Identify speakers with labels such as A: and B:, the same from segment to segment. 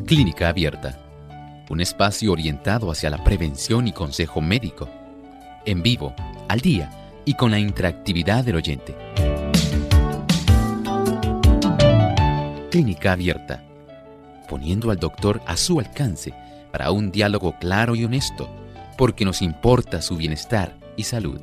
A: Clínica Abierta, un espacio orientado hacia la prevención y consejo médico, en vivo, al día y con la interactividad del oyente. Clínica Abierta, poniendo al doctor a su alcance para un diálogo claro y honesto, porque nos importa su bienestar y salud.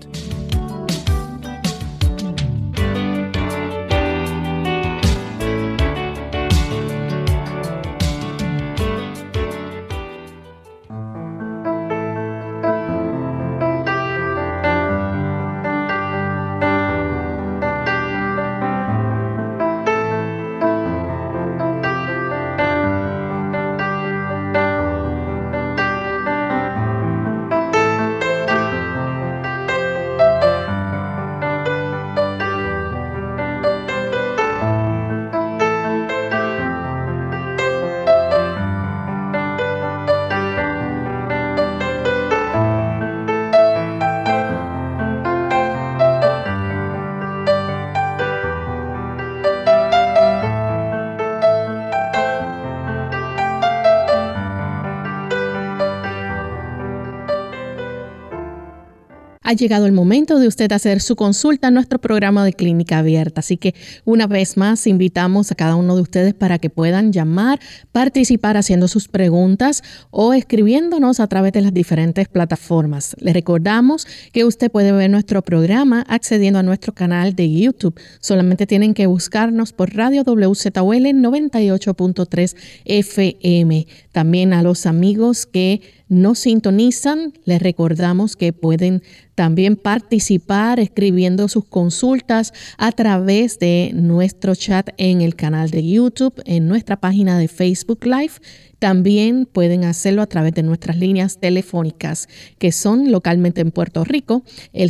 B: Ha llegado el momento de usted hacer su consulta en nuestro programa de Clínica Abierta. Así que una vez más invitamos a cada uno de ustedes para que puedan llamar, participar haciendo sus preguntas o escribiéndonos a través de las diferentes plataformas. Les recordamos que usted puede ver nuestro programa accediendo a nuestro canal de YouTube. Solamente tienen que buscarnos por Radio WZUL 98.3 FM. También a los amigos que nos sintonizan, les recordamos que pueden también participar escribiendo sus consultas a través de nuestro chat en el canal de YouTube, en nuestra página de Facebook Live. También pueden hacerlo a través de nuestras líneas telefónicas, que son localmente en Puerto Rico, el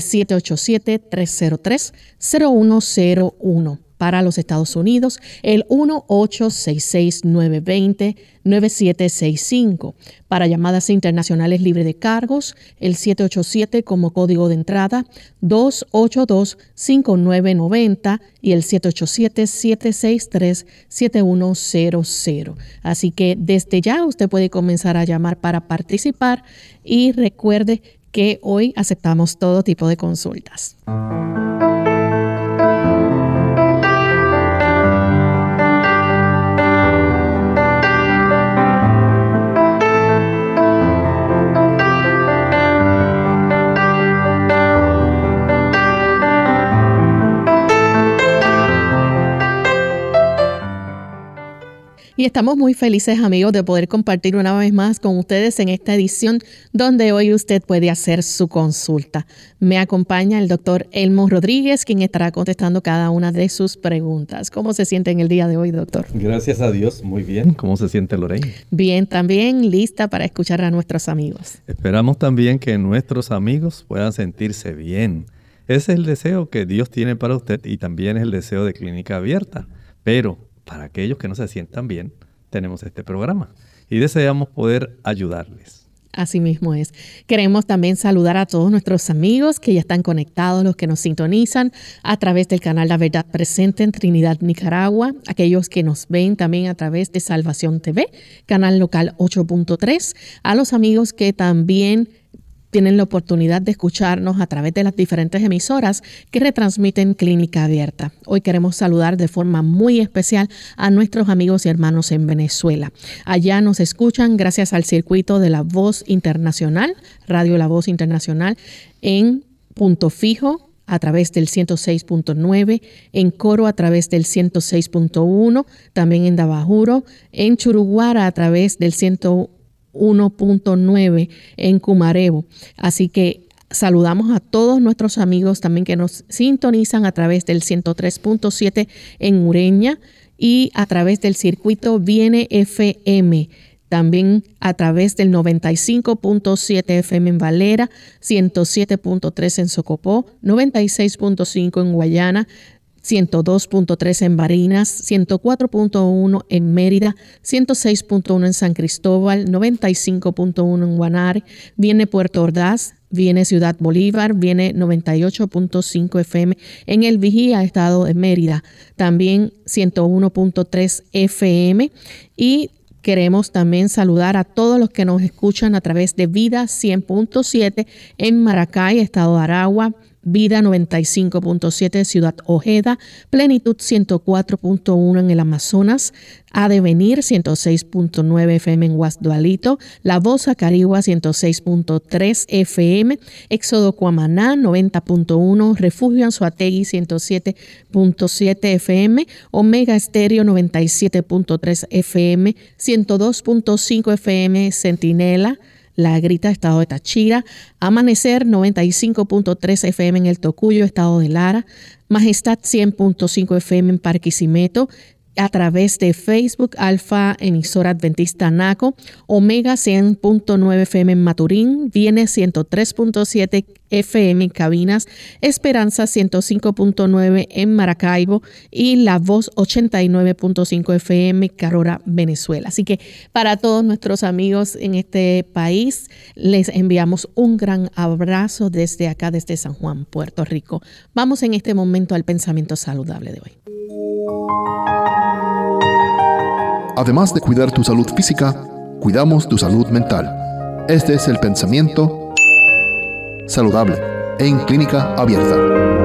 B: 787-303-0101. Para los Estados Unidos, el 1-866-920-9765. Para llamadas internacionales libre de cargos, el 787 como código de entrada, 282-5990 y el 787-763-7100. Así que desde ya usted puede comenzar a llamar para participar y recuerde que hoy aceptamos todo tipo de consultas. Y estamos muy felices, amigos, de poder compartir una vez más con ustedes en esta edición donde hoy usted puede hacer su consulta. Me acompaña el doctor Elmo Rodríguez, quien estará contestando cada una de sus preguntas. ¿Cómo se siente en el día de hoy, doctor?
C: Gracias a Dios, muy bien. ¿Cómo se siente Lorraine?
B: Bien, también lista para escuchar a nuestros amigos.
C: Esperamos también que nuestros amigos puedan sentirse bien. Ese es el deseo que Dios tiene para usted y también es el deseo de Clínica Abierta. Pero para aquellos que no se sientan bien, tenemos este programa y deseamos poder ayudarles.
B: Así mismo es. Queremos también saludar a todos nuestros amigos que ya están conectados, los que nos sintonizan a través del canal La Verdad Presente en Trinidad, Nicaragua, aquellos que nos ven también a través de Salvación TV, canal local 8.3, a los amigos que también tienen la oportunidad de escucharnos a través de las diferentes emisoras que retransmiten Clínica Abierta. Hoy queremos saludar de forma muy especial a nuestros amigos y hermanos en Venezuela. Allá nos escuchan gracias al circuito de La Voz Internacional, Radio La Voz Internacional, en Punto Fijo a través del 106.9, en Coro a través del 106.1, también en Dabajuro, en Churuguara a través del 101.9 en Cumarebo. Así que saludamos a todos nuestros amigos también que nos sintonizan a través del 103.7 en Ureña y a través del circuito Viene FM. También a través del 95.7 FM en Valera, 107.3 en Socopó, 96.5 en Guayana, 102.3 en Barinas, 104.1 en Mérida, 106.1 en San Cristóbal, 95.1 en Guanare, viene Puerto Ordaz, viene Ciudad Bolívar, viene 98.5 FM en El Vigía, estado de Mérida, también 101.3 FM y Queremos también saludar a todos los que nos escuchan a través de Vida 100.7 en Maracay, Estado de Aragua, Vida 95.7 Ciudad Ojeda, Plenitud 104.1 en el Amazonas, Adevenir 106.9 FM en Guasdualito, La Voz Acarigua 106.3 FM, Éxodo Cuamaná 90.1, Refugio Anzoátegui 107.7 FM, Omega Estéreo 97.3 FM, 102.5 FM Centinela, La Grita, Estado de Táchira, Amanecer 95.3 FM en El Tocuyo, Estado de Lara, Majestad 100.5 FM en Barquisimeto, a través de Facebook, Alfa Emisora Adventista Naco, Omega 100.9 FM en Maturín, Viene 103.7 FM en Cabinas, Esperanza 105.9 en Maracaibo y La Voz 89.5 FM Carora, Venezuela. Así que para todos nuestros amigos en este país, les enviamos un gran abrazo desde acá, desde San Juan, Puerto Rico. Vamos en este momento al pensamiento saludable de hoy.
D: Además de cuidar tu salud física, cuidamos tu salud mental. Este es el pensamiento saludable en Clínica Abierta.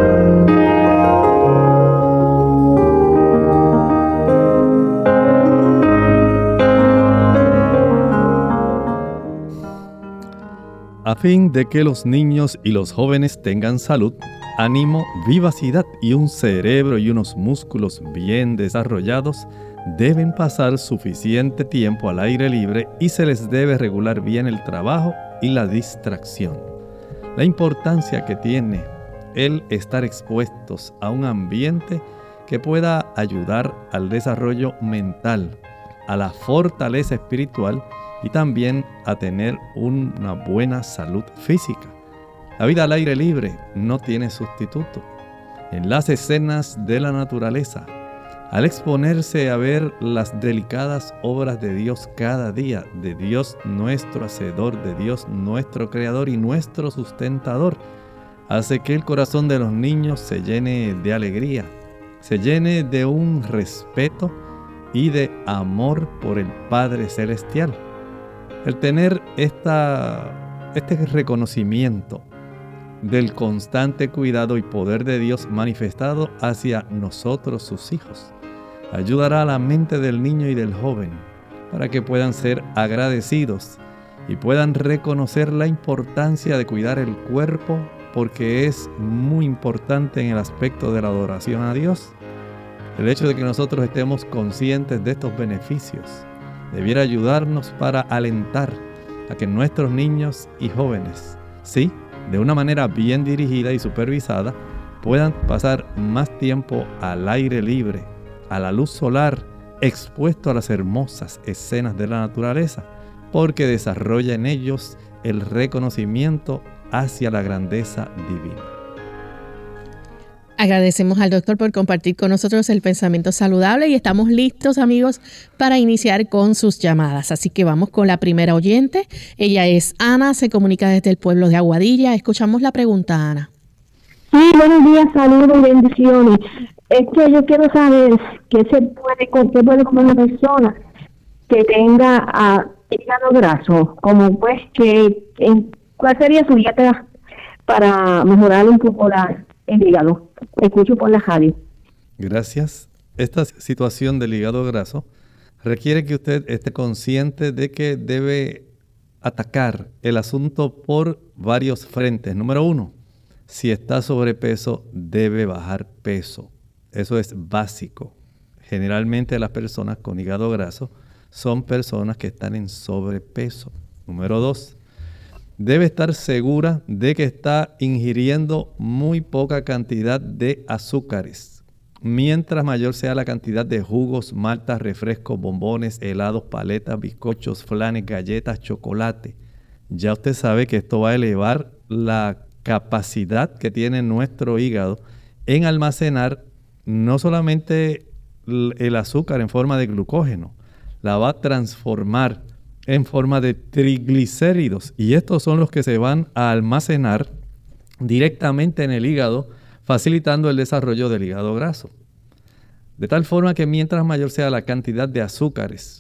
C: A fin de que los niños y los jóvenes tengan salud, ánimo, vivacidad y un cerebro y unos músculos bien desarrollados, deben pasar suficiente tiempo al aire libre y se les debe regular bien el trabajo y la distracción. La importancia que tiene el estar expuestos a un ambiente que pueda ayudar al desarrollo mental, a la fortaleza espiritual y también a tener una buena salud física. La vida al aire libre no tiene sustituto. En las escenas de la naturaleza, al exponerse a ver las delicadas obras de Dios cada día, de Dios nuestro Hacedor, de Dios nuestro Creador y nuestro Sustentador, hace que el corazón de los niños se llene de alegría, se llene de un respeto y de amor por el Padre Celestial. El tener este reconocimiento del constante cuidado y poder de Dios manifestado hacia nosotros, sus hijos, ayudará a la mente del niño y del joven para que puedan ser agradecidos y puedan reconocer la importancia de cuidar el cuerpo, porque es muy importante en el aspecto de la adoración a Dios. El hecho de que nosotros estemos conscientes de estos beneficios debiera ayudarnos para alentar a que nuestros niños y jóvenes, sí, de una manera bien dirigida y supervisada, puedan pasar más tiempo al aire libre, a la luz solar, expuesto a las hermosas escenas de la naturaleza, porque desarrolla en ellos el reconocimiento hacia la grandeza divina.
B: Agradecemos al doctor por compartir con nosotros el pensamiento saludable y estamos listos, amigos, para iniciar con sus llamadas. Así que vamos con la primera oyente. Ella es Ana, se comunica desde el pueblo de Aguadilla. Escuchamos la pregunta, Ana.
E: Sí, buenos días, saludos y bendiciones. Es que yo quiero saber qué puede comer una persona que tenga hígado graso, como pues ¿cuál sería su dieta para mejorar un poco el hígado? Escucho por la radio.
C: Gracias. Esta situación del hígado graso requiere que usted esté consciente de que debe atacar el asunto por varios frentes. Número 1, si está sobrepeso, debe bajar peso. Eso es básico. Generalmente las personas con hígado graso son personas que están en sobrepeso. Número 2, debe estar segura de que está ingiriendo muy poca cantidad de azúcares. Mientras mayor sea la cantidad de jugos, maltas, refrescos, bombones, helados, paletas, bizcochos, flanes, galletas, chocolate, ya usted sabe que esto va a elevar la capacidad que tiene nuestro hígado en almacenar no solamente el azúcar en forma de glucógeno, la va a transformar en forma de triglicéridos, y estos son los que se van a almacenar directamente en el hígado, facilitando el desarrollo del hígado graso. De tal forma que mientras mayor sea la cantidad de azúcares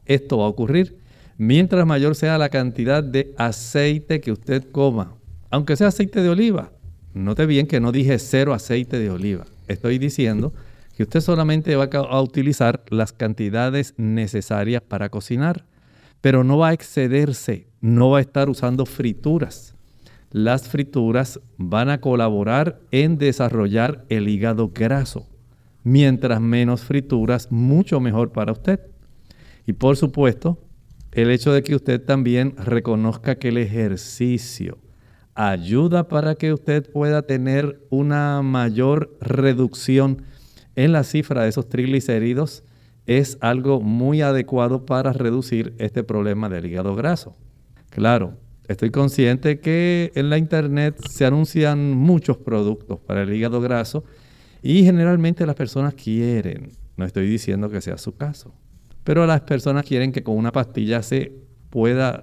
C: esto va a ocurrir. Mientras mayor sea la cantidad de aceite que usted coma, aunque sea aceite de oliva. Note bien que no dije 0 aceite de oliva. Estoy diciendo que usted solamente va a utilizar las cantidades necesarias para cocinar, pero no va a excederse, no va a estar usando frituras. Las frituras van a colaborar en desarrollar el hígado graso. Mientras menos frituras, mucho mejor para usted. Y por supuesto, el hecho de que usted también reconozca que el ejercicio ayuda para que usted pueda tener una mayor reducción en la cifra de esos triglicéridos es algo muy adecuado para reducir este problema del hígado graso. Claro, estoy consciente que en la internet se anuncian muchos productos para el hígado graso y generalmente las personas quieren, no estoy diciendo que sea su caso, pero las personas quieren que con una pastilla se pueda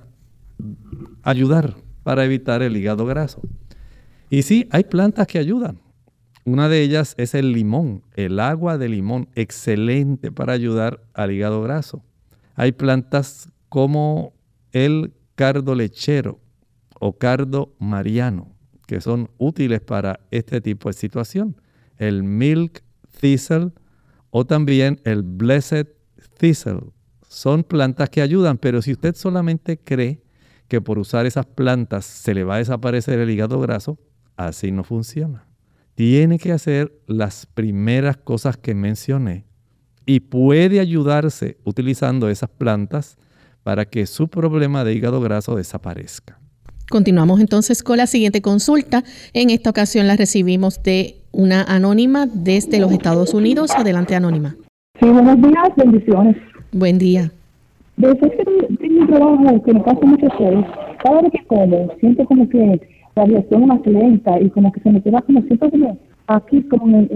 C: ayudar para evitar el hígado graso. Y sí, hay plantas que ayudan. Una de ellas es el limón, el agua de limón, excelente para ayudar al hígado graso. Hay plantas como el cardo lechero o cardo mariano, que son útiles para este tipo de situación. El milk thistle o también el blessed thistle. Son plantas que ayudan, pero si usted solamente cree que por usar esas plantas se le va a desaparecer el hígado graso, así no funciona. Tiene que hacer las primeras cosas que mencioné y puede ayudarse utilizando esas plantas para que su problema de hígado graso desaparezca.
B: Continuamos entonces con la siguiente consulta. En esta ocasión la recibimos de una anónima desde los Estados Unidos. Adelante, anónima.
E: Sí, buenos días, bendiciones.
B: Buen día.
E: Después que tengo un trabajo que me pasa mucho estrés, cada vez que como, siento como que la reacción más lenta y como que se me queda como siento como aquí como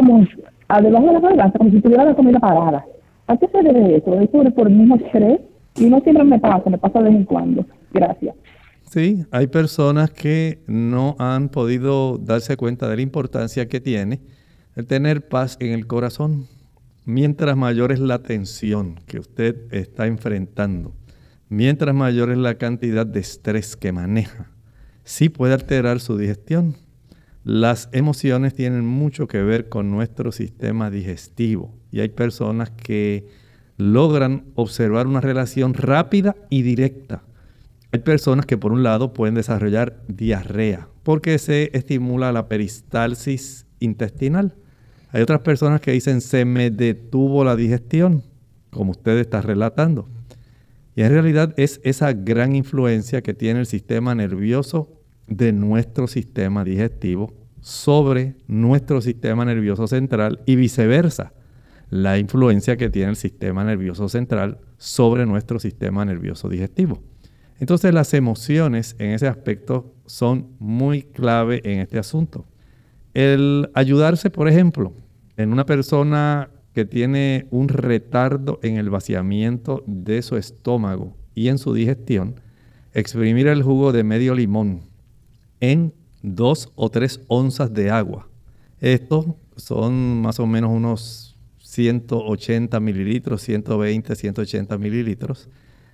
E: debajo de la garganta, como si tuviera la comida parada. ¿A qué se debe eso? ¿Es por el mismo estrés? Y no siempre me pasa de vez en cuando. Gracias.
C: Sí, hay personas que no han podido darse cuenta de la importancia que tiene el tener paz en el corazón. Mientras mayor es la tensión que usted está enfrentando, mientras mayor es la cantidad de estrés que maneja, sí puede alterar su digestión. Las emociones tienen mucho que ver con nuestro sistema digestivo y hay personas que logran observar una relación rápida y directa. Hay personas que por un lado pueden desarrollar diarrea porque se estimula la peristalsis intestinal. Hay otras personas que dicen se me detuvo la digestión, como usted está relatando. Y en realidad es esa gran influencia que tiene el sistema nervioso de nuestro sistema digestivo sobre nuestro sistema nervioso central y viceversa. La influencia que tiene el sistema nervioso central sobre nuestro sistema nervioso digestivo. Entonces las emociones en ese aspecto son muy clave en este asunto. El ayudarse, por ejemplo, en una persona que tiene un retardo en el vaciamiento de su estómago y en su digestión, exprimir el jugo de medio limón en 2 o 3 onzas de agua. Estos son más o menos unos 180 mililitros, 120, 180 mililitros.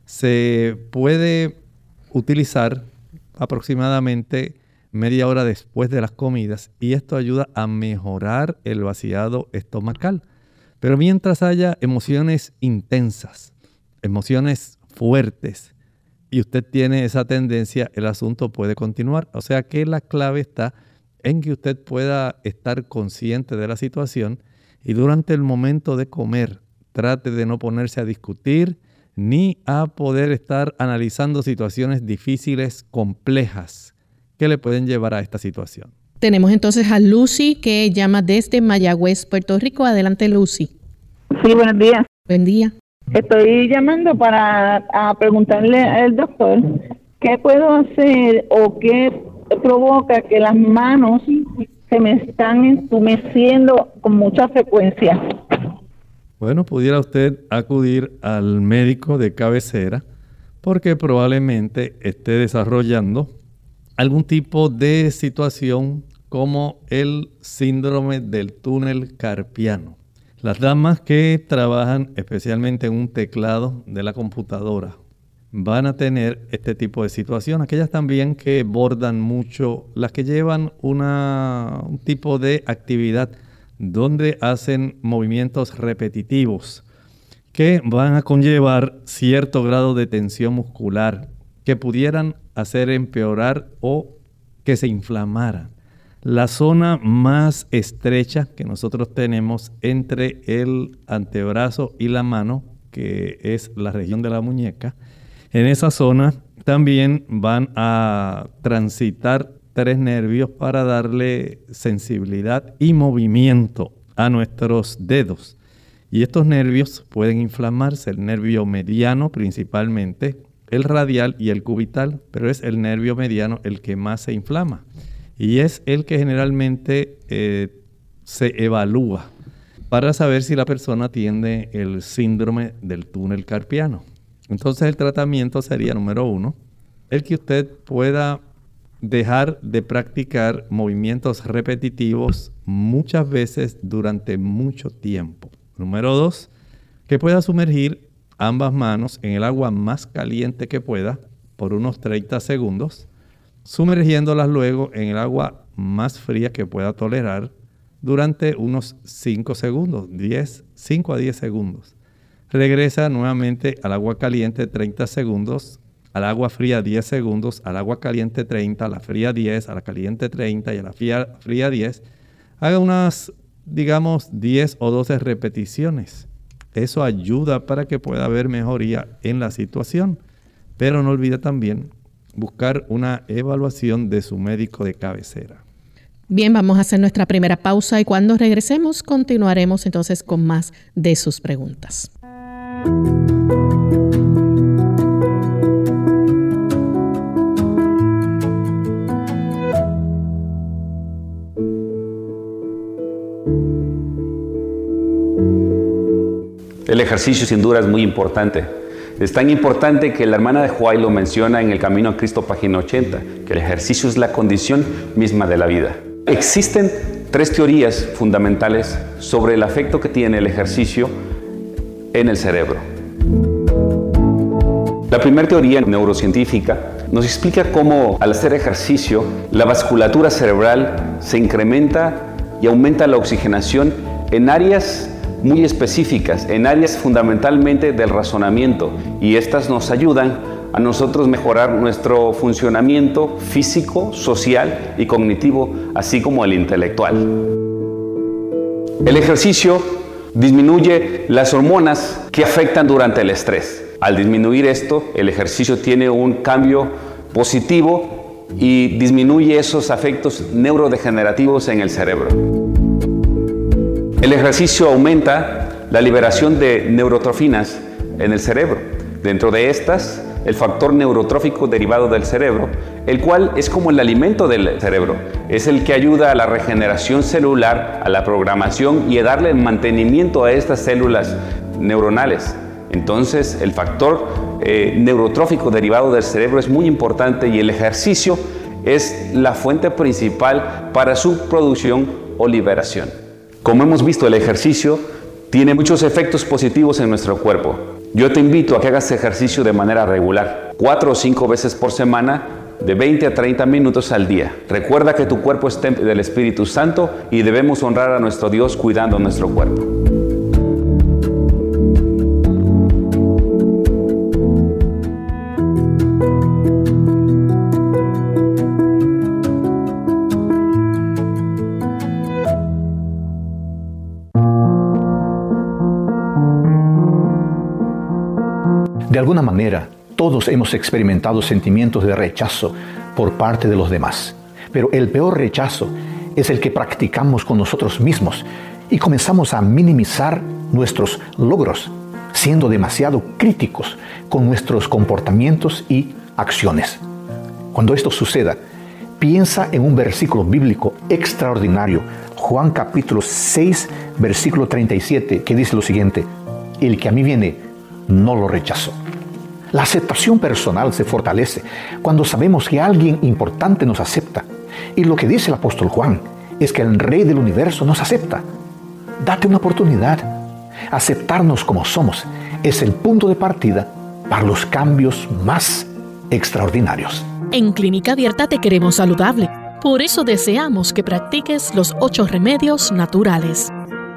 C: Se puede utilizar aproximadamente media hora después de las comidas y esto ayuda a mejorar el vaciado estomacal. Pero mientras haya emociones intensas, emociones fuertes y usted tiene esa tendencia, el asunto puede continuar. O sea que la clave está en que usted pueda estar consciente de la situación y durante el momento de comer trate de no ponerse a discutir ni a poder estar analizando situaciones difíciles, complejas, que le pueden llevar a esta situación.
B: Tenemos entonces a Lucy, que llama desde Mayagüez, Puerto Rico. Adelante, Lucy.
F: Sí, buenos días.
B: Buen día.
F: Estoy llamando para preguntarle al doctor qué puedo hacer o qué provoca que las manos se me están entumeciendo con mucha frecuencia.
C: Bueno, pudiera usted acudir al médico de cabecera porque probablemente esté desarrollando algún tipo de situación como el síndrome del túnel carpiano. Las damas que trabajan especialmente en un teclado de la computadora van a tener este tipo de situación. Aquellas también que bordan mucho, las que llevan un tipo de actividad donde hacen movimientos repetitivos que van a conllevar cierto grado de tensión muscular que pudieran hacer empeorar o que se inflamara la zona más estrecha que nosotros tenemos entre el antebrazo y la mano, que es la región de la muñeca. En esa zona también van a transitar 3 nervios para darle sensibilidad y movimiento a nuestros dedos. Y estos nervios pueden inflamarse, el nervio mediano principalmente, el radial y el cubital, pero es el nervio mediano el que más se inflama. Y es el que generalmente se evalúa para saber si la persona tiene el síndrome del túnel carpiano. Entonces el tratamiento sería, número 1, el que usted pueda dejar de practicar movimientos repetitivos muchas veces durante mucho tiempo. Número 2, que pueda sumergir ambas manos en el agua más caliente que pueda por unos 30 segundos, sumergiéndolas luego en el agua más fría que pueda tolerar durante unos 5 segundos, 5 a 10 segundos. Regresa nuevamente al agua caliente 30 segundos, al agua fría 10 segundos, al agua caliente 30, a la fría 10, a la caliente 30 y a la fría 10. Haga unas, digamos, 10 o 12 repeticiones. Eso ayuda para que pueda haber mejoría en la situación. Pero no olvide también buscar una evaluación de su médico de cabecera.
B: Bien, vamos a hacer nuestra primera pausa y cuando regresemos continuaremos entonces con más de sus preguntas.
G: El ejercicio sin duda es muy importante. Es tan importante que la hermana de Huay lo menciona en El Camino a Cristo, página 80, que el ejercicio es la condición misma de la vida. Existen 3 teorías fundamentales sobre el efecto que tiene el ejercicio en el cerebro. La primera teoría neurocientífica nos explica cómo al hacer ejercicio la vasculatura cerebral se incrementa y aumenta la oxigenación en áreas muy específicas, en áreas fundamentalmente del razonamiento, y estas nos ayudan a nosotros mejorar nuestro funcionamiento físico, social y cognitivo, así como el intelectual. El ejercicio disminuye las hormonas que afectan durante el estrés. Al disminuir esto, el ejercicio tiene un cambio positivo y disminuye esos efectos neurodegenerativos en el cerebro. El ejercicio aumenta la liberación de neurotrofinas en el cerebro. Dentro de estas, el factor neurotrófico derivado del cerebro, el cual es como el alimento del cerebro. Es el que ayuda a la regeneración celular, a la programación y a darle mantenimiento a estas células neuronales. Entonces, el factor neurotrófico derivado del cerebro es muy importante y el ejercicio es la fuente principal para su producción o liberación. Como hemos visto, el ejercicio tiene muchos efectos positivos en nuestro cuerpo. Yo te invito a que hagas ejercicio de manera regular, 4 o 5 veces por semana, de 20 a 30 minutos al día. Recuerda que tu cuerpo es templo del Espíritu Santo y debemos honrar a nuestro Dios cuidando nuestro cuerpo.
H: De alguna manera, todos hemos experimentado sentimientos de rechazo por parte de los demás. Pero el peor rechazo es el que practicamos con nosotros mismos y comenzamos a minimizar nuestros logros, siendo demasiado críticos con nuestros comportamientos y acciones. Cuando esto suceda, piensa en un versículo bíblico extraordinario, Juan capítulo 6, versículo 37, que dice lo siguiente: el que a mí viene, no lo rechazo. La aceptación personal se fortalece cuando sabemos que alguien importante nos acepta. Y lo que dice el apóstol Juan es que el Rey del universo nos acepta. Date una oportunidad. Aceptarnos como somos es el punto de partida para los cambios más extraordinarios.
B: En Clínica Abierta te queremos saludable. Por eso deseamos que practiques los 8 remedios naturales.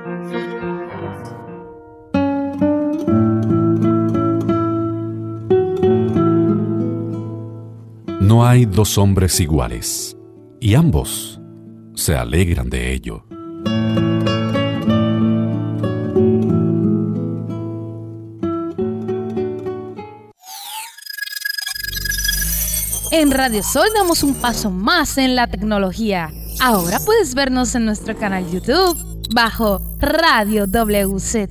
I: No hay dos hombres iguales, y ambos se alegran de ello.
J: En Radio Sol damos un paso más en la tecnología. Ahora puedes vernos en nuestro canal YouTube bajo Radio WZOL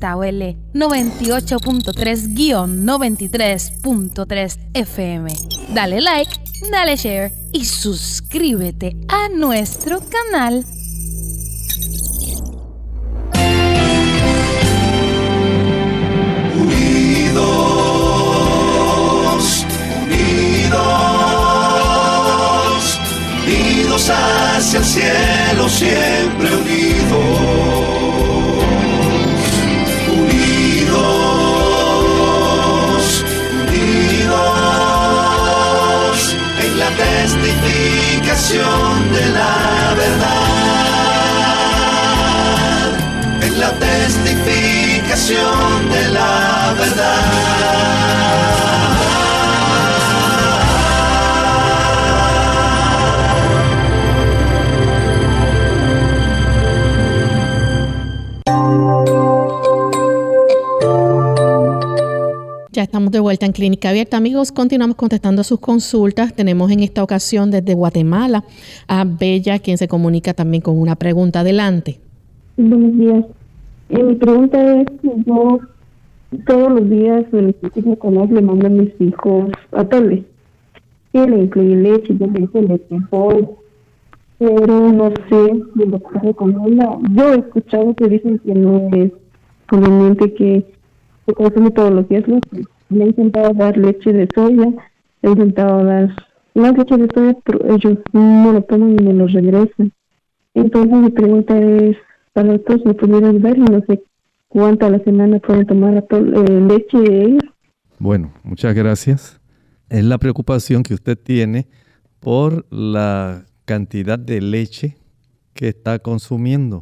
J: 98.3-93.3 FM. Dale like, dale share y suscríbete a nuestro canal.
K: Unidos hacia el cielo, siempre unidos, unidos en la testificación de la verdad, en la testificación de la verdad.
B: Ya estamos de vuelta en Clínica Abierta. Amigos, continuamos contestando sus consultas. Tenemos en esta ocasión desde Guatemala a Bella, quien se comunica también con una pregunta. Adelante.
E: Buenos días. Mi pregunta es que yo todos los días el Espíritu Canal le mando a mis hijos atole. Y le incluye leche, yo le hice leche en polvo. Pero no sé si lo que con ella. Yo he escuchado que dicen que no es conveniente que se consume todos los días leche. Le he intentado dar leche de soya, le he intentado dar más leche de soya, pero ellos no lo toman y me lo regresan. Entonces mi pregunta es, para los otros me pudieran ver y no sé cuánto a la semana pueden tomar leche de ellos.
C: Bueno, muchas gracias. Es la preocupación que usted tiene por la cantidad de leche que está consumiendo.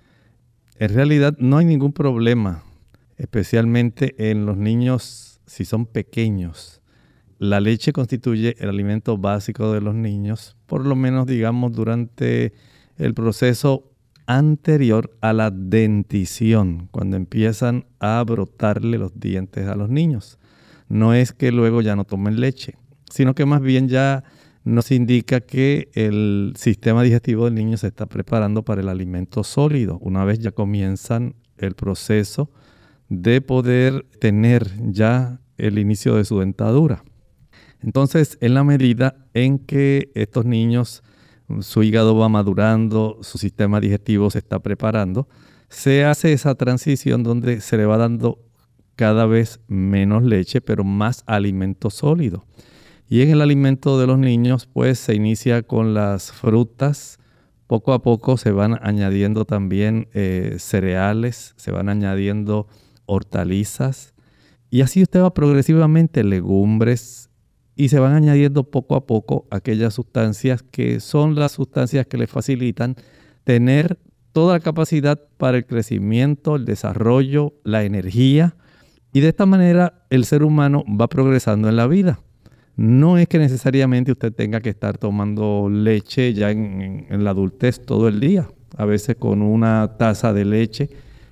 C: En realidad no hay ningún problema, especialmente en los niños si son pequeños. La leche constituye el alimento básico de los niños, por lo menos digamos durante el proceso anterior a la dentición, cuando empiezan a brotarle los dientes a los niños. No es que luego ya no tomen leche, sino que más bien ya nos indica que el sistema digestivo del niño se está preparando para el alimento sólido, una vez ya comienzan el proceso de poder tener ya el inicio de su dentadura. Entonces, en la medida en que estos niños, su hígado va madurando, su sistema digestivo se está preparando, se hace esa transición donde se le va dando cada vez menos leche, pero más alimento sólido. Y en el alimento de los niños, pues se inicia con las frutas. Poco a poco se van añadiendo también cereales, se van añadiendo hortalizas. Y así usted va progresivamente legumbres y se van añadiendo poco a poco aquellas sustancias que son las sustancias que le facilitan tener toda la capacidad para el crecimiento, el desarrollo, la energía. Y de esta manera el ser humano va progresando en la vida. No es que necesariamente usted tenga que estar tomando leche ya en la adultez todo el día. A veces con una taza de leche,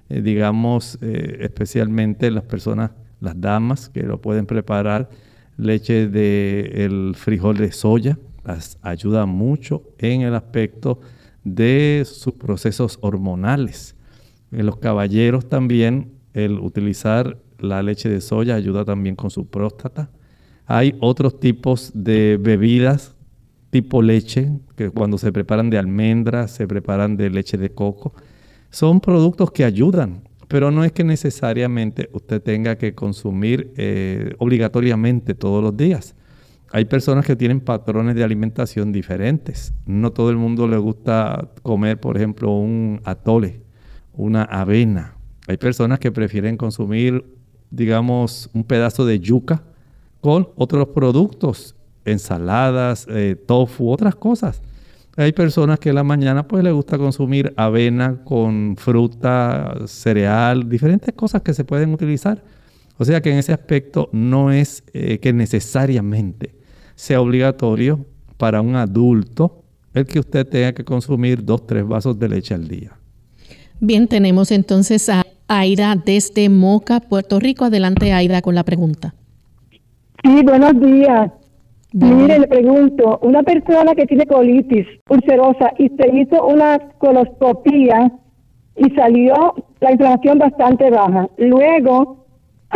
C: especialmente las personas, las damas que lo pueden preparar, leche del frijol de soya, las ayuda mucho en el aspecto de sus procesos hormonales. En los caballeros también el utilizar la leche de soya ayuda también con su próstata. Hay otros tipos de bebidas tipo leche, que cuando se preparan de almendras, se preparan de leche de coco. Son productos que ayudan, pero no es que necesariamente usted tenga que consumir obligatoriamente todos los días. Hay personas que tienen patrones de alimentación diferentes. No todo el mundo le gusta comer, por ejemplo, un atole una avena. Hay personas que prefieren consumir, digamos, un pedazo de yuca con otros productos, ensaladas, tofu, otras cosas. Hay personas que en la mañana pues les gusta consumir avena con fruta, cereal, diferentes cosas que se pueden utilizar. O sea que en ese aspecto no es que necesariamente sea obligatorio para un adulto el que usted tenga que consumir 2-3 vasos de leche al día.
B: Bien, tenemos entonces a Aida desde Moca, Puerto Rico. Adelante, Aida, con la pregunta.
L: Sí, buenos días. Mire, le pregunto, una persona que tiene colitis ulcerosa y se hizo una coloscopía y salió la inflamación bastante baja. Luego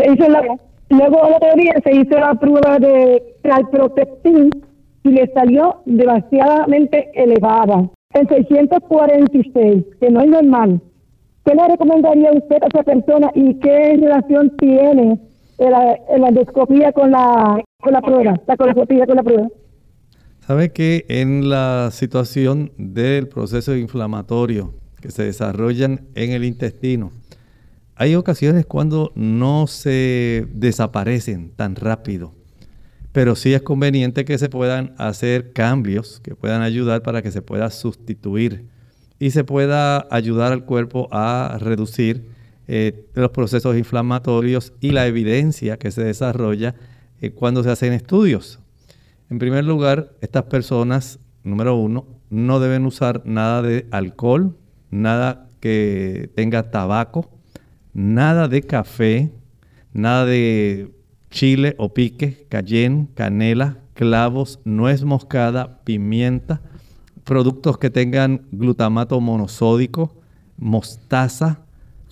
L: el otro día se hizo la prueba de calprotectin y le salió demasiadamente elevada, en 646, que no es normal. ¿Qué le recomendaría usted a esa persona y qué relación tiene la endoscopía con la prueba, la coloscopía con la prueba?
C: ¿Sabe que en la situación del proceso inflamatorio que se desarrollan en el intestino, hay ocasiones cuando no se desaparecen tan rápido, pero sí es conveniente que se puedan hacer cambios que puedan ayudar para que se pueda sustituir y se pueda ayudar al cuerpo a reducir los procesos inflamatorios y la evidencia que se desarrolla cuando se hacen estudios. En primer lugar, estas personas, número 1, no deben usar nada de alcohol, nada que tenga tabaco, nada de café, nada de chile o pique, cayenne, canela, clavos, nuez moscada, pimienta, productos que tengan glutamato monosódico, mostaza,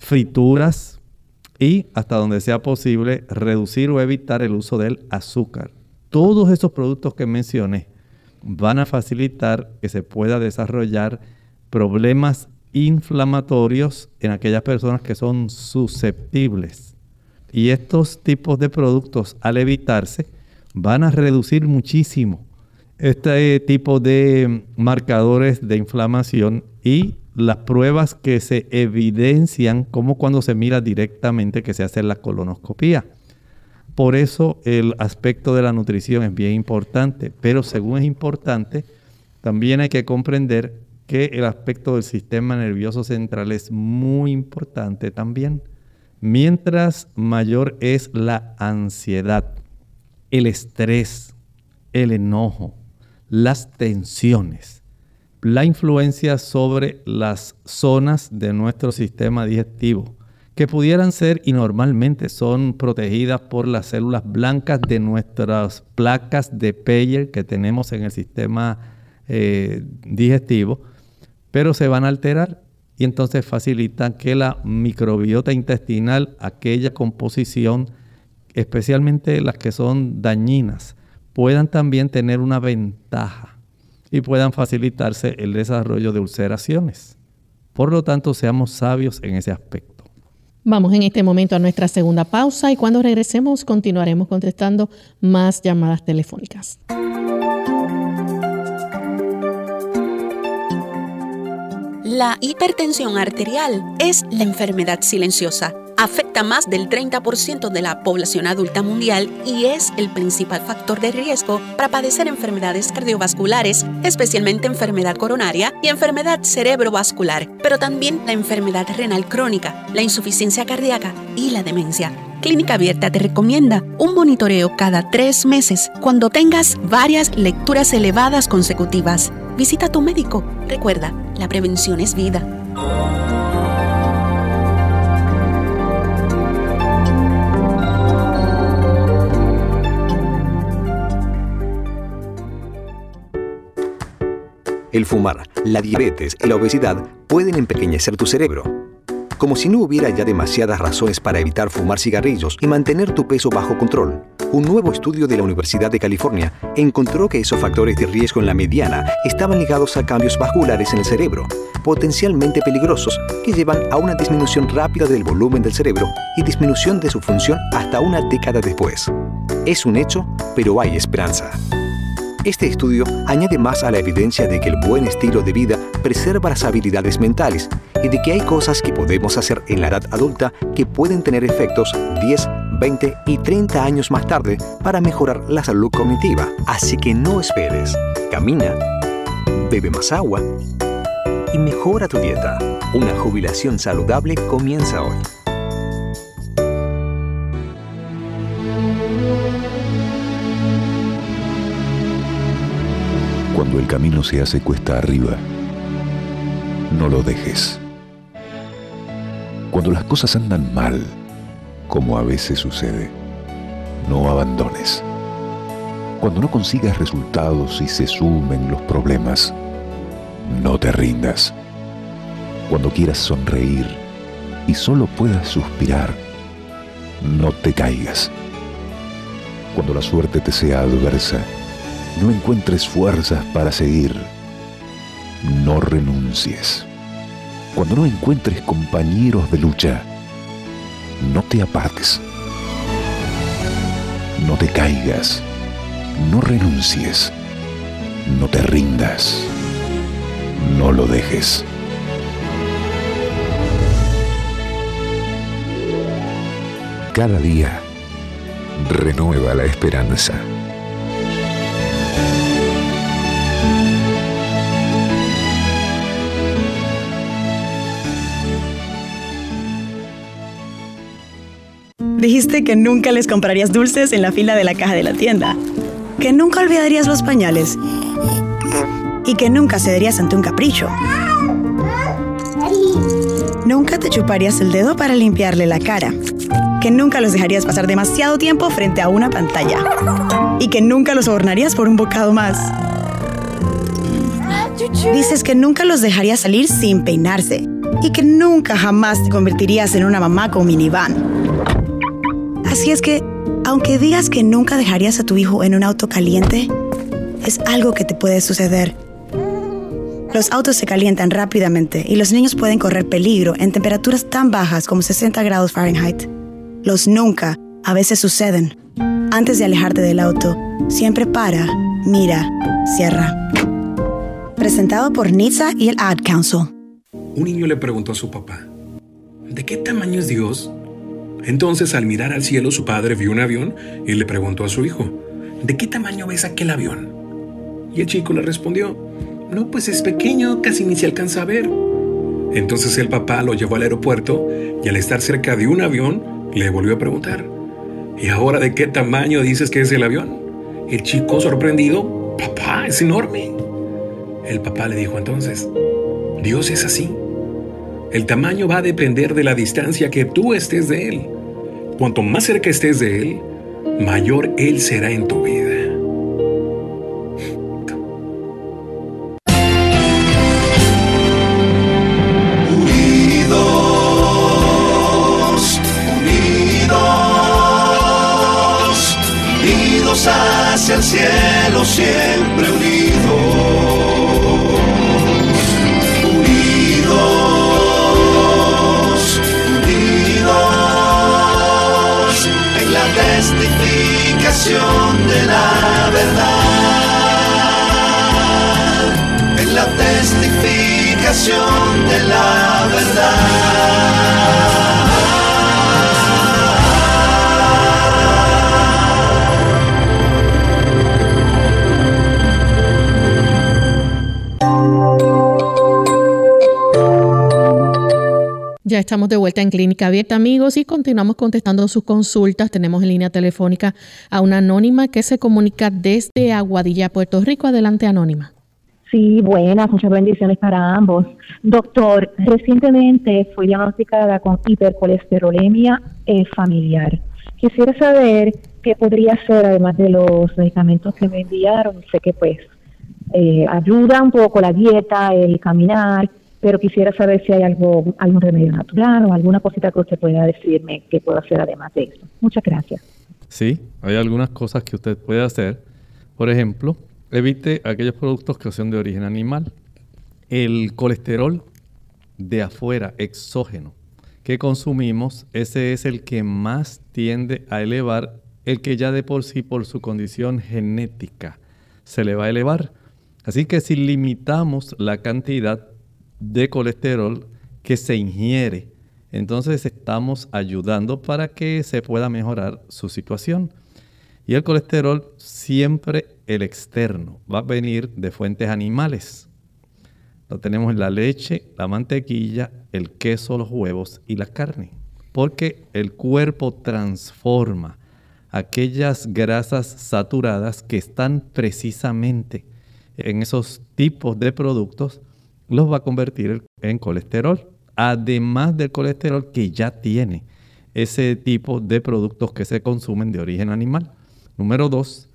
C: frituras y, hasta donde sea posible, reducir o evitar el uso del azúcar. Todos esos productos que mencioné van a facilitar que se pueda desarrollar problemas inflamatorios en aquellas personas que son susceptibles. Y estos tipos de productos, al evitarse, van a reducir muchísimo este tipo de marcadores de inflamación y las pruebas que se evidencian, como cuando se mira directamente que se hace la colonoscopía. Por eso el aspecto de la nutrición es bien importante, pero según es importante, también hay que comprender que el aspecto del sistema nervioso central es muy importante también. Mientras mayor es la ansiedad, el estrés, el enojo, las tensiones, la influencia sobre las zonas de nuestro sistema digestivo, que pudieran ser y normalmente son protegidas por las células blancas de nuestras placas de Peyer que tenemos en el sistema digestivo, pero se van a alterar y entonces facilitan que la microbiota intestinal, aquella composición, especialmente las que son dañinas, puedan también tener una ventaja y puedan facilitarse el desarrollo de ulceraciones. Por lo tanto, seamos sabios en ese aspecto.
B: Vamos en este momento a nuestra segunda pausa y cuando regresemos continuaremos contestando más llamadas telefónicas.
M: La hipertensión arterial es la enfermedad silenciosa. Afecta más del 30% de la población adulta mundial y es el principal factor de riesgo para padecer enfermedades cardiovasculares, especialmente enfermedad coronaria y enfermedad cerebrovascular, pero también la enfermedad renal crónica, la insuficiencia cardíaca y la demencia. Clínica Abierta te recomienda un monitoreo cada 3 meses cuando tengas varias lecturas elevadas consecutivas. Visita a tu médico. Recuerda, la prevención es vida.
N: El fumar, la diabetes y la obesidad pueden empequeñecer tu cerebro. Como si no hubiera ya demasiadas razones para evitar fumar cigarrillos y mantener tu peso bajo control, un nuevo estudio de la Universidad de California encontró que esos factores de riesgo en la mediana estaban ligados a cambios vasculares en el cerebro, potencialmente peligrosos, que llevan a una disminución rápida del volumen del cerebro y disminución de su función hasta una década después. Es un hecho, pero hay esperanza. Este estudio añade más a la evidencia de que el buen estilo de vida preserva las habilidades mentales y de que hay cosas que podemos hacer en la edad adulta que pueden tener efectos 10, 20 y 30 años más tarde para mejorar la salud cognitiva. Así que no esperes. Camina, bebe más agua y mejora tu dieta. Una jubilación saludable comienza hoy.
O: Cuando el camino se hace cuesta arriba, no lo dejes. Cuando las cosas andan mal, como a veces sucede, no abandones. Cuando no consigas resultados y se sumen los problemas, no te rindas. Cuando quieras sonreír y solo puedas suspirar, no te caigas. Cuando la suerte te sea adversa, no encuentres fuerzas para seguir, no renuncies. Cuando no encuentres compañeros de lucha, no te apartes. No te caigas, no renuncies, no te rindas, no lo dejes. Cada día renueva la esperanza.
P: Dijiste que nunca les comprarías dulces en la fila de la caja de la tienda, que nunca olvidarías los pañales y que nunca cederías ante un capricho. Nunca te chuparías el dedo para limpiarle la cara, que nunca los dejarías pasar demasiado tiempo frente a una pantalla y que nunca los sobornarías por un bocado más. Dices que nunca los dejarías salir sin peinarse y que nunca jamás te convertirías en una mamá con minivan. Así es que, aunque digas que nunca dejarías a tu hijo en un auto caliente, es algo que te puede suceder. Los autos se calientan rápidamente y los niños pueden correr peligro en temperaturas tan bajas como 60 grados Fahrenheit. Los nunca a veces suceden. Antes de alejarte del auto, siempre para, mira, cierra. Presentado por NHTSA y el Ad Council.
Q: Un niño le preguntó a su papá, ¿de qué tamaño es Dios? Entonces, al mirar al cielo, su padre vio un avión y le preguntó a su hijo, ¿de qué tamaño ves aquel avión? Y el chico le respondió, no, pues es pequeño, casi ni se alcanza a ver. Entonces el papá lo llevó al aeropuerto y al estar cerca de un avión, le volvió a preguntar, ¿y ahora de qué tamaño dices que es el avión? El chico, sorprendido, papá, es enorme. El papá le dijo entonces, Dios es así. El tamaño va a depender de la distancia que tú estés de Él. Cuanto más cerca estés de Él, mayor Él será en tu vida.
K: Unidos, unidos, unidos hacia el cielo, siempre unidos. Testificación de la verdad, en la testificación de la
B: Ya estamos de vuelta en Clínica Abierta, amigos, y continuamos contestando sus consultas. Tenemos en línea telefónica a una anónima que se comunica desde Aguadilla, Puerto Rico. Adelante, anónima.
E: Sí, buenas, muchas bendiciones para ambos. Doctor, recientemente fui diagnosticada con hipercolesterolemia familiar. Quisiera saber qué podría hacer, además de los medicamentos que me enviaron. Sé que pues ayuda un poco la dieta, el caminar, pero quisiera saber si hay algún remedio natural o alguna cosita que usted pueda decirme que puedo hacer además de eso. Muchas gracias.
C: Sí, hay algunas cosas que usted puede hacer. Por ejemplo, evite aquellos productos que son de origen animal. El colesterol de afuera, exógeno, que consumimos, ese es el que más tiende a elevar el que ya de por sí, por su condición genética, se le va a elevar. Así que si limitamos la cantidad de colesterol que se ingiere, entonces estamos ayudando para que se pueda mejorar su situación. Y el colesterol, siempre el externo, va a venir de fuentes animales. Lo tenemos en la leche, la mantequilla, el queso, los huevos y la carne. Porque el cuerpo transforma aquellas grasas saturadas que están precisamente en esos tipos de productos, los va a convertir en colesterol. Además del colesterol que ya tiene ese tipo de productos que se consumen de origen animal. Número 2,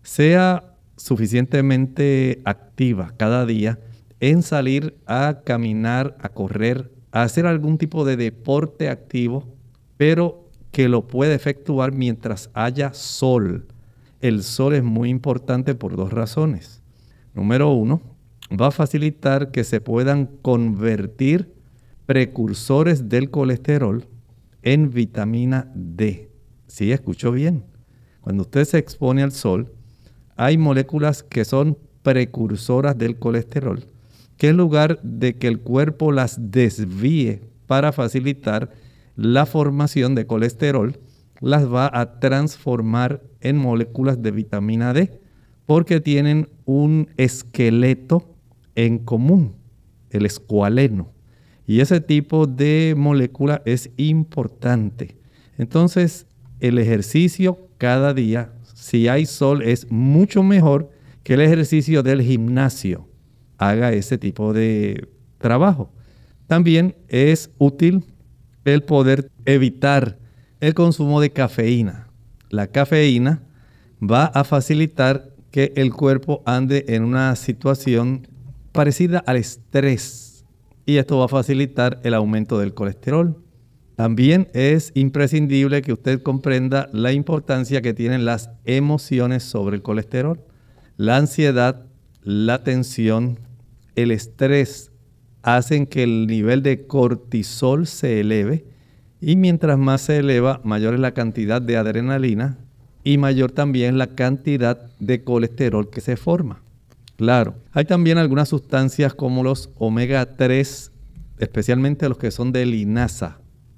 C: sea suficientemente activa cada día en salir a caminar, a correr, a hacer algún tipo de deporte activo, pero que lo puede efectuar mientras haya sol. El sol es muy importante por 2 razones. Número 1, va a facilitar que se puedan convertir precursores del colesterol en vitamina D. Sí, escuchó bien. Cuando usted se expone al sol, hay moléculas que son precursoras del colesterol, que en lugar de que el cuerpo las desvíe para facilitar la formación de colesterol, las va a transformar en moléculas de vitamina D, porque tienen un esqueleto en común, el escualeno. Y ese tipo de molécula es importante. Entonces, el ejercicio cada día, si hay sol, es mucho mejor que el ejercicio del gimnasio. Haga ese tipo de trabajo. También es útil el poder evitar el consumo de cafeína. La cafeína va a facilitar que el cuerpo ande en una situación parecida al estrés. Y esto va a facilitar el aumento del colesterol. También es imprescindible que usted comprenda la importancia que tienen las emociones sobre el colesterol. La ansiedad, la tensión, el estrés hacen que el nivel de cortisol se eleve, y mientras más se eleva, mayor es la cantidad de adrenalina y mayor también la cantidad de colesterol que se forma. Claro, hay también algunas sustancias como los omega 3, especialmente los que son de linaza,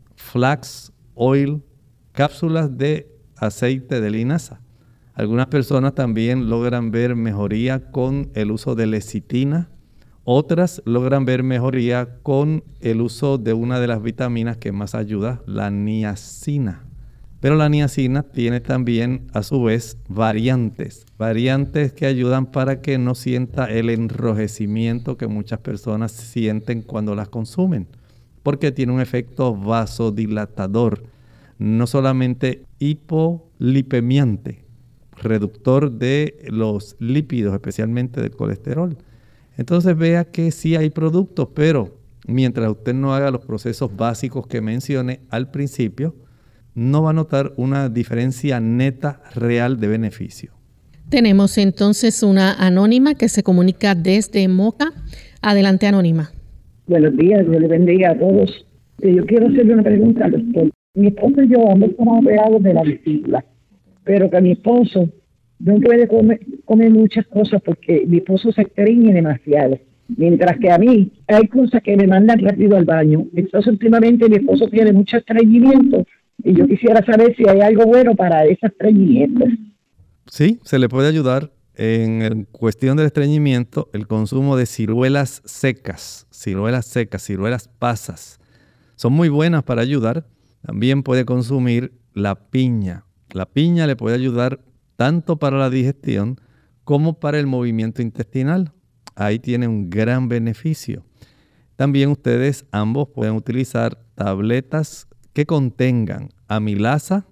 C: flax oil, cápsulas de aceite de linaza. Algunas personas también logran ver mejoría con el uso de lecitina. Otras logran ver mejoría con el uso de una de las vitaminas que más ayuda, la niacina. Pero la niacina tiene también a su vez variantes que ayudan para que no sienta el enrojecimiento que muchas personas sienten cuando las consumen, porque tiene un efecto vasodilatador, no solamente hipolipemiante, reductor de los lípidos, especialmente del colesterol. Entonces vea que sí hay productos, pero mientras usted no haga los procesos básicos que mencioné al principio, no va a notar una diferencia neta real de beneficio.
B: Tenemos entonces una anónima que se comunica desde Moca. Adelante, anónima.
R: Buenos días, Dios les bendiga a todos. Yo quiero hacerle una pregunta al doctor. Mi esposo y yo ambos estamos operados de la vesícula, pero que mi esposo no puede comer muchas cosas porque mi esposo se estreñe demasiado. Mientras que a mí hay cosas que me mandan rápido al baño. Entonces últimamente mi esposo tiene mucho estreñimiento y yo quisiera saber si hay algo bueno para ese estreñimiento.
C: Sí, se le puede ayudar en cuestión del estreñimiento, el consumo de ciruelas secas, ciruelas pasas. Son muy buenas para ayudar. También puede consumir la piña. La piña le puede ayudar tanto para la digestión como para el movimiento intestinal. Ahí tiene un gran beneficio. También ustedes ambos pueden utilizar tabletas que contengan amilasa,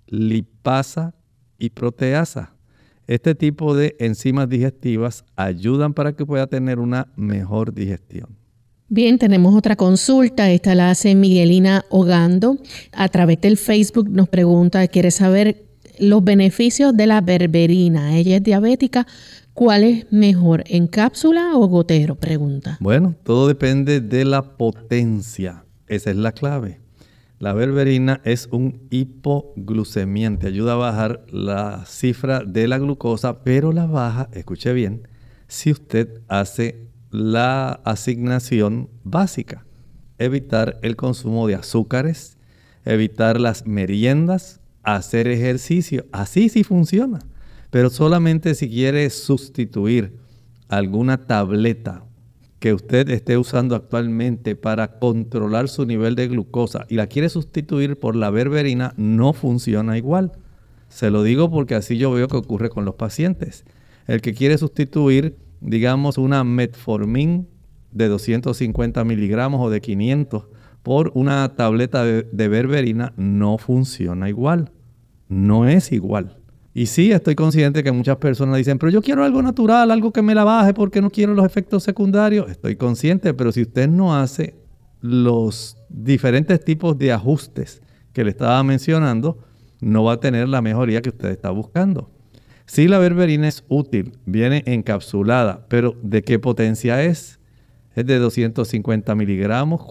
C: lipasa y proteasa. Este tipo de enzimas digestivas ayudan para que pueda tener una mejor digestión.
B: Bien, tenemos otra consulta. Esta la hace Miguelina Ogando. A través del Facebook nos pregunta, quiere saber los beneficios de la berberina. Ella es diabética. ¿Cuál es mejor, en cápsula o gotero? Pregunta.
C: Bueno, todo depende de la potencia. Esa es la clave. La berberina es un hipoglucemiante, ayuda a bajar la cifra de la glucosa, pero la baja, escuche bien, si usted hace la asignación básica. Evitar el consumo de azúcares, evitar las meriendas, hacer ejercicio. Así sí funciona. Pero solamente si quiere sustituir alguna tableta que usted esté usando actualmente para controlar su nivel de glucosa y la quiere sustituir por la berberina, no funciona igual. Se lo digo porque así yo veo que ocurre con los pacientes. El que quiere sustituir, digamos, una metformin de 250 miligramos o de 500 por una tableta de berberina, no funciona igual. No es igual. Y sí, estoy consciente que muchas personas dicen, pero yo quiero algo natural, algo que me la baje porque no quiero los efectos secundarios. Estoy consciente, pero si usted no hace los diferentes tipos de ajustes que le estaba mencionando, no va a tener la mejoría que usted está buscando. Sí, la berberina es útil, viene encapsulada, pero ¿de qué potencia es? Es de 250 miligramos,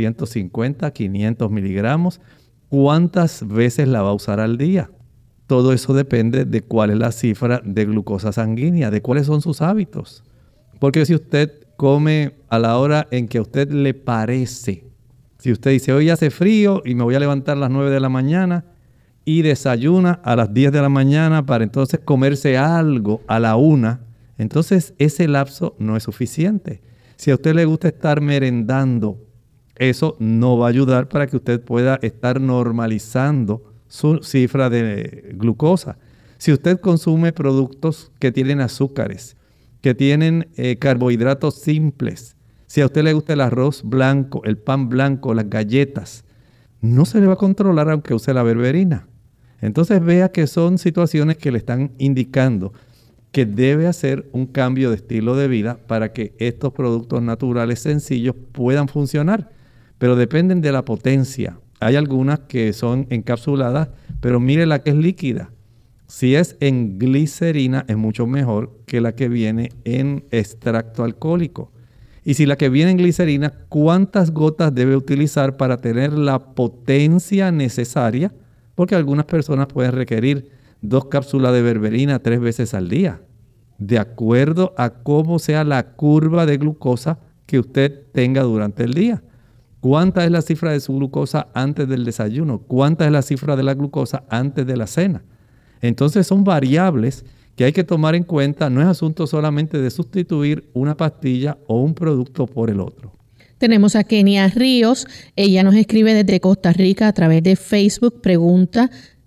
C: 450, 500 miligramos. ¿Cuántas veces la va a usar al día? Todo eso depende de cuál es la cifra de glucosa sanguínea, de cuáles son sus hábitos. Porque si usted come a la hora en que a usted le parece, si usted dice, hoy hace frío y me voy a levantar a las 9 de la mañana y desayuna a las 10 de la mañana para entonces comerse algo a la 1, entonces ese lapso no es suficiente. Si a usted le gusta estar merendando, eso no va a ayudar para que usted pueda estar normalizando su cifra de glucosa. Si usted consume productos que tienen azúcares, que tienen carbohidratos simples, si a usted le gusta el arroz blanco, el pan blanco, las galletas, no se le va a controlar aunque use la berberina. Entonces vea que son situaciones que le están indicando que debe hacer un cambio de estilo de vida para que estos productos naturales sencillos puedan funcionar, pero dependen de la potencia. Hay algunas que son encapsuladas, pero mire la que es líquida. Si es en glicerina, es mucho mejor que la que viene en extracto alcohólico. Y si la que viene en glicerina, ¿cuántas gotas debe utilizar para tener la potencia necesaria? Porque algunas personas pueden requerir 2 cápsulas de berberina 3 veces al día, de acuerdo a cómo sea la curva de glucosa que usted tenga durante el día. ¿Cuánta es la cifra de su glucosa antes del desayuno? ¿Cuánta es la cifra de la glucosa antes de la cena? Entonces son variables que hay que tomar en cuenta. No es asunto solamente de sustituir una pastilla o un producto por el otro.
B: Tenemos a Kenia Ríos. Ella nos escribe desde Costa Rica a través de Facebook. Pregunta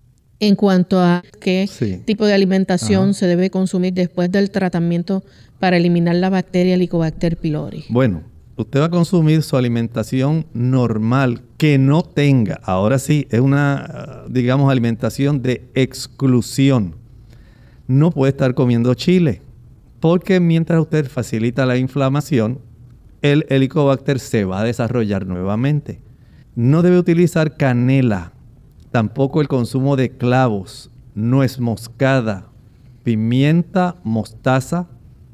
B: en cuanto a qué tipo de alimentación se debe consumir después del tratamiento para eliminar la bacteria Helicobacter pylori.
C: Bueno, usted va a consumir su alimentación normal que no tenga, ahora sí, es una, digamos, alimentación de exclusión. No puede estar comiendo chile, porque mientras usted facilita la inflamación, el Helicobacter se va a desarrollar nuevamente. No debe utilizar canela, tampoco el consumo de clavos, nuez moscada, pimienta, mostaza,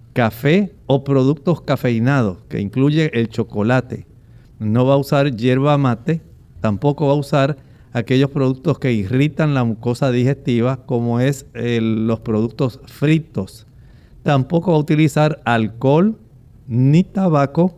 C: café o productos cafeinados, que incluye el chocolate. No va a usar yerba mate, tampoco va a usar aquellos productos que irritan la mucosa digestiva, como es los productos fritos. Tampoco va a utilizar alcohol ni tabaco.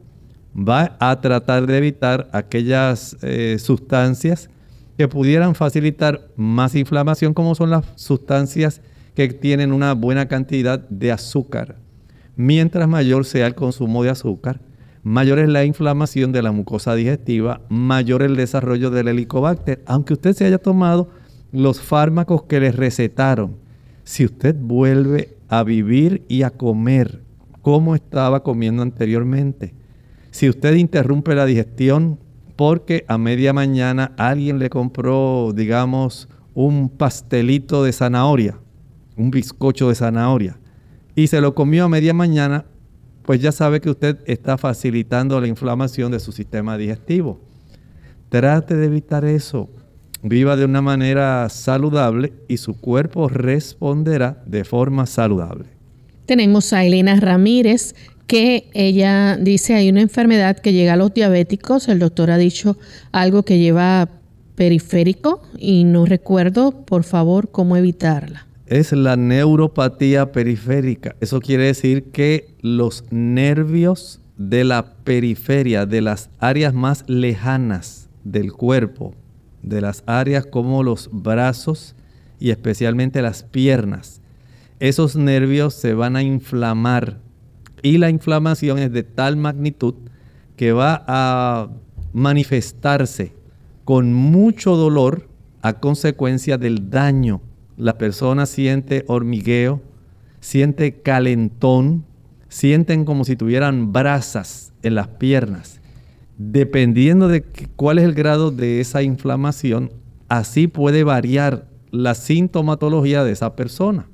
C: Va a tratar de evitar aquellas sustancias que pudieran facilitar más inflamación, como son las sustancias que tienen una buena cantidad de azúcar. Mientras mayor sea el consumo de azúcar, mayor es la inflamación de la mucosa digestiva, mayor el desarrollo del Helicobacter. Aunque usted se haya tomado los fármacos que le recetaron, si usted vuelve a vivir y a comer como estaba comiendo anteriormente, si usted interrumpe la digestión porque a media mañana alguien le compró, digamos, un pastelito de zanahoria, un bizcocho de zanahoria, y se lo comió a media mañana, pues ya sabe que usted está facilitando la inflamación de su sistema digestivo. Trate de evitar eso. Viva de una manera saludable y su cuerpo responderá de forma saludable.
B: Tenemos a Elena Ramírez, que ella dice hay una enfermedad que llega a los diabéticos. El doctor ha dicho algo que lleva periférico y no recuerdo, por favor, cómo evitarla.
C: Es la neuropatía periférica. Eso quiere decir que los nervios de la periferia, de las áreas más lejanas del cuerpo, de las áreas como los brazos y especialmente las piernas, esos nervios se van a inflamar y la inflamación es de tal magnitud que va a manifestarse con mucho dolor a consecuencia del daño. La persona siente hormigueo, siente calentón, sienten como si tuvieran brasas en las piernas. Dependiendo de cuál es el grado de esa inflamación, así puede variar la sintomatología de esa persona.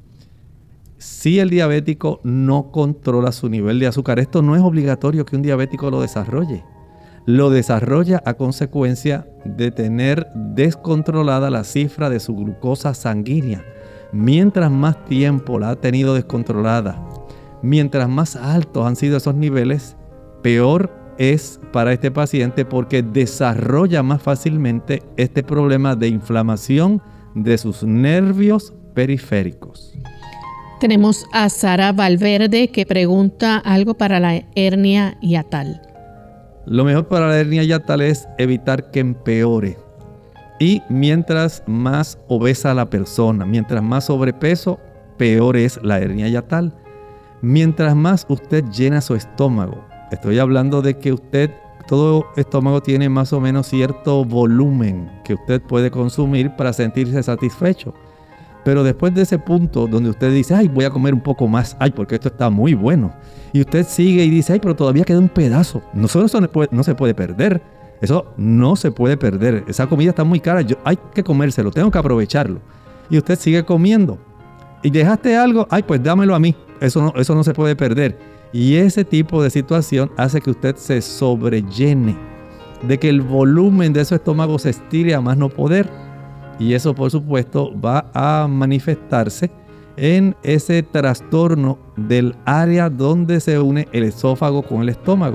C: Si el diabético no controla su nivel de azúcar, esto no es obligatorio que un diabético lo desarrolle. Lo desarrolla a consecuencia de tener descontrolada la cifra de su glucosa sanguínea. Mientras más tiempo la ha tenido descontrolada, mientras más altos han sido esos niveles, peor es para este paciente porque desarrolla más fácilmente este problema de inflamación de sus nervios periféricos.
B: Tenemos a Sara Valverde que pregunta algo para la hernia hiatal.
C: Lo mejor para la hernia hiatal es evitar que empeore. Y mientras más obesa la persona, mientras más sobrepeso, peor es la hernia hiatal. Mientras más usted llena su estómago, estoy hablando de que todo estómago tiene más o menos cierto volumen que usted puede consumir para sentirse satisfecho. Pero después de ese punto donde usted dice, ay, voy a comer un poco más, ay, porque esto está muy bueno. Y usted sigue y dice, ay, pero todavía queda un pedazo. Eso no se puede perder. Eso no se puede perder. Esa comida está muy cara, hay que comérselo, tengo que aprovecharlo. Y usted sigue comiendo. Y dejaste algo, ay, pues dámelo a mí. Eso no se puede perder. Y ese tipo de situación hace que usted se sobrellene, de que el volumen de su estómago se estire a más no poder. Y eso, por supuesto, va a manifestarse en ese trastorno del área donde se une el esófago con el estómago.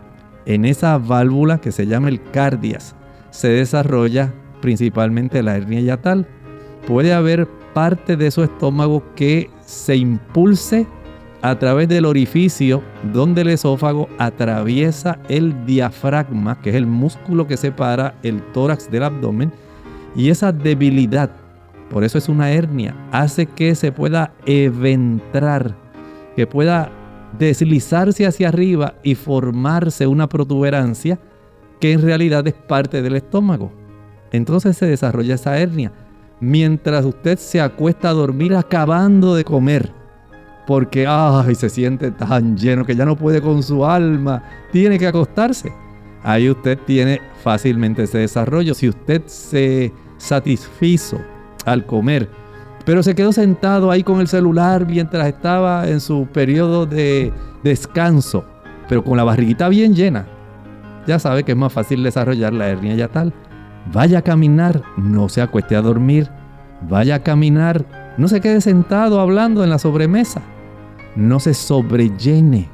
C: En esa válvula que se llama el cardias se desarrolla principalmente la hernia hiatal. Puede haber parte de su estómago que se impulse a través del orificio donde el esófago atraviesa el diafragma, que es el músculo que separa el tórax del abdomen. Y esa debilidad, por eso es una hernia, hace que se pueda eventrar, que pueda deslizarse hacia arriba y formarse una protuberancia que en realidad es parte del estómago. Entonces se desarrolla esa hernia. Mientras usted se acuesta a dormir acabando de comer, porque se siente tan lleno que ya no puede con su alma, tiene que acostarse. Ahí usted tiene fácilmente ese desarrollo. Si usted se satisfizo al comer, pero se quedó sentado ahí con el celular mientras estaba en su periodo de descanso, pero con la barriguita bien llena, ya sabe que es más fácil desarrollar la hernia hiatal. Vaya a caminar, no se acueste a dormir. Vaya a caminar, no se quede sentado hablando en la sobremesa. No se sobrellene.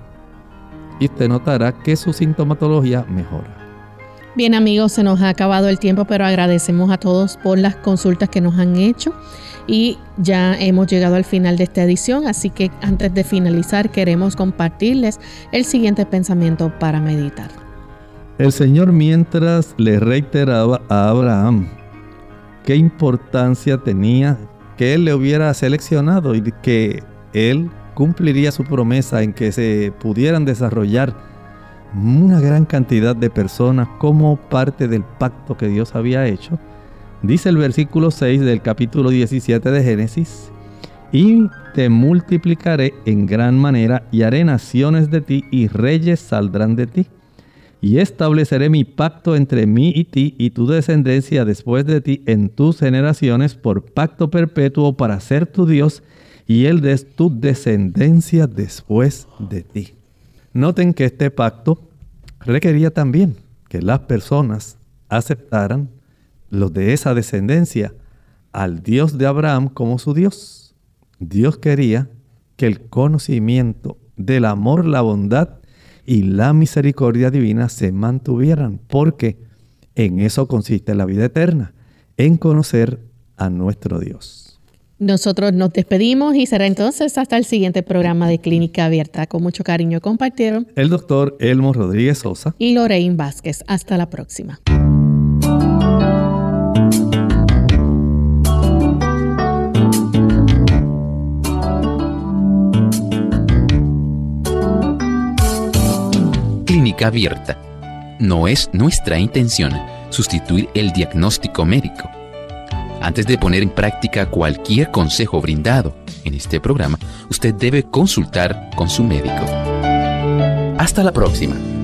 C: Y usted notará que su sintomatología mejora.
B: Bien, amigos, se nos ha acabado el tiempo, pero agradecemos a todos por las consultas que nos han hecho y ya hemos llegado al final de esta edición, así que antes de finalizar queremos compartirles el siguiente pensamiento para meditar.
C: El Señor, mientras le reiteraba a Abraham qué importancia tenía que él le hubiera seleccionado y que él cumpliría su promesa en que se pudieran desarrollar una gran cantidad de personas como parte del pacto que Dios había hecho, dice el versículo 6 del capítulo 17 de Génesis: y te multiplicaré en gran manera y haré naciones de ti y reyes saldrán de ti. Y estableceré mi pacto entre mí y ti y tu descendencia después de ti en tus generaciones por pacto perpetuo para ser tu Dios y él de tu descendencia después de ti. Noten que este pacto requería también que las personas aceptaran, los de esa descendencia, al Dios de Abraham como su Dios. Dios quería que el conocimiento del amor, la bondad y la misericordia divina se mantuvieran, porque en eso consiste la vida eterna, en conocer a nuestro Dios.
B: Nosotros nos despedimos y será entonces hasta el siguiente programa de Clínica Abierta. Con mucho cariño compartieron
C: el doctor Elmo Rodríguez Sosa
B: y Lorraine Vázquez. Hasta la próxima.
A: Clínica Abierta. No es nuestra intención sustituir el diagnóstico médico. Antes de poner en práctica cualquier consejo brindado en este programa, usted debe consultar con su médico. Hasta la próxima.